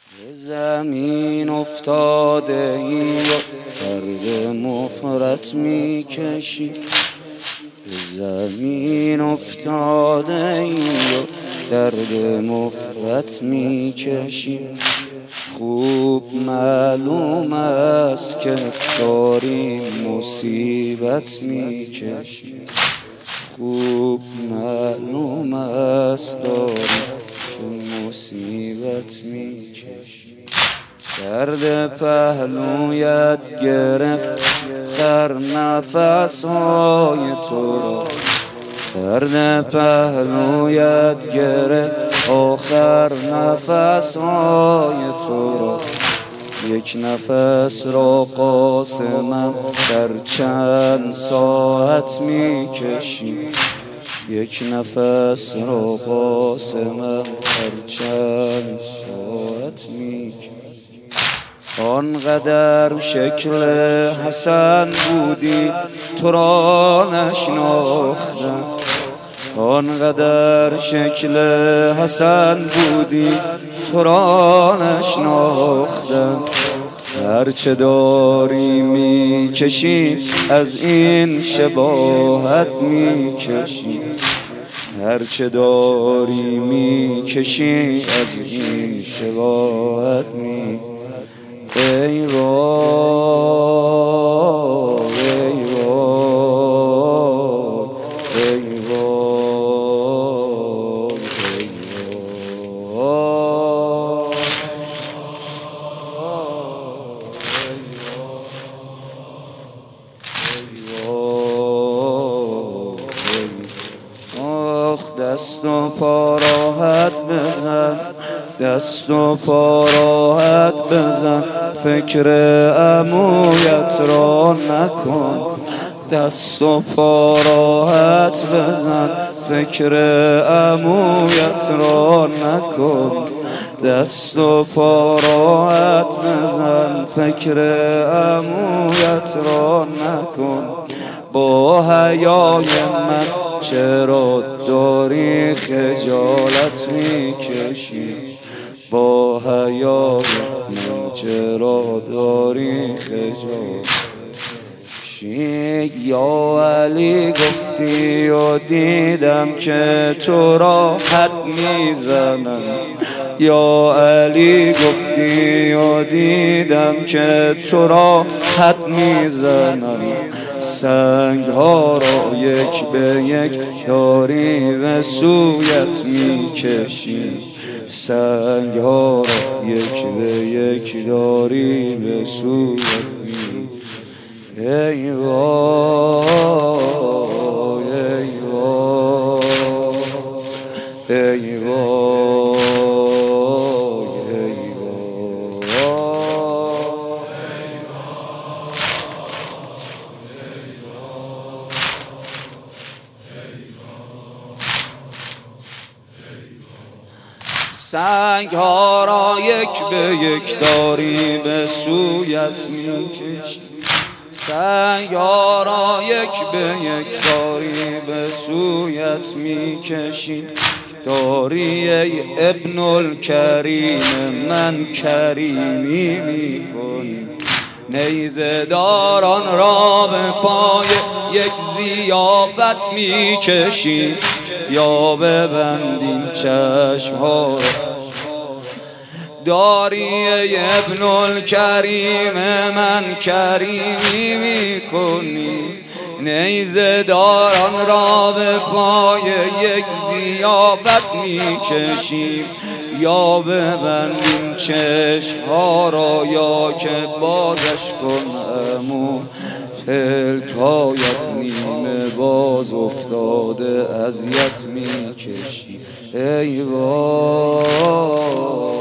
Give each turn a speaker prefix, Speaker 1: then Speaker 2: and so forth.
Speaker 1: زمین افتاده ای و درد مفرط میکشی. زمین افتاده ای و درد مفرط میکشی. خوب معلوم است که داری مصیبت میکشی. خوب معلوم است داری که مصیبت میکشی. درد پهلویت گرفت خر نفسهای تو را. درد پهلویت گرفت آخر نفسهای تو را. یک نفس را قاسمم در چند ساعت میکشی. یک نفس را قاسمم در چند ساعت میکشی. آنقدر شکل حسن بودی تو را نشناختم. آنقدر شکل حسن بودی تو را نشناختم. هرچه داری میکشی از این شباهت میکشی. هرچه داری میکشی از این شباهت میکشی. ای وای ای وای ای وای. آخ دست و پا راحت بزن. دست و پا راحت بزن. فکر عمویت را نکن. دست و پا راحت بزن. فکر عمویت را نکن. دست و پا راحت بزن. فکر عمویت را نکن. با حیای من چرا داری خجالت میکشی؟ با حیای من چرا داری خجالت میکشی؟ یا علی گفتی و دیدم که تو را حد میزنم. یا علی گفتی و دیدم که تو را حد میزنم. سنگ ها را یک به یک داری به سویت میکشی. سنگ ها را یک به یک داری به سویت میکشی. ای وای ای وای ای وای ای وای. سنگ ها را یک به یک داری به سویت میکشی. سنگ ها را یک به یک داری به سویت میکشی. داری ای ابن الکریم من کریمی میکنی. نیزه داران را به پای یک ضیافت میکشی. یا ببندین چشم ها را. داری ای ابن الکریم من کریمی میکنی. نیزه داران را به پای یک ضیافت میکشی. یا ببندین چشم ها را یا که بازش کن عمو. پلکایت نیمه باز افتاده اذیت میکشی. ای وای